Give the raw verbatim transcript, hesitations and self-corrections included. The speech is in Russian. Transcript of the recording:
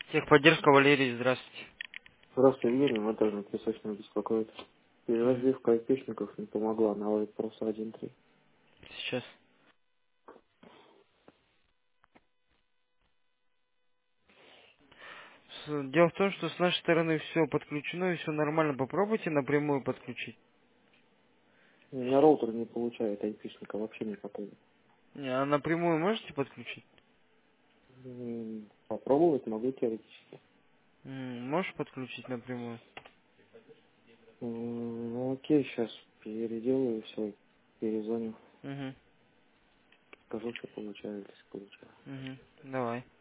Техподдержка, Валерий, здравствуйте. Здравствуйте, Юрий, монтажный песочный беспокоит. Мгм. Перераздевка айпишников не помогла, наладить просто один-три. Сейчас. С- Дело в том, что с нашей стороны все подключено и все нормально. Попробуйте напрямую подключить. У меня роутер не получает айпишника вообще никакого. Не, а напрямую можете подключить? М, Попробовать могу теоретически. М, Можешь подключить напрямую? М, Ну окей, сейчас переделаю все, перезвоню. Угу. Скажу, что получаю, если получаю. Угу. Давай.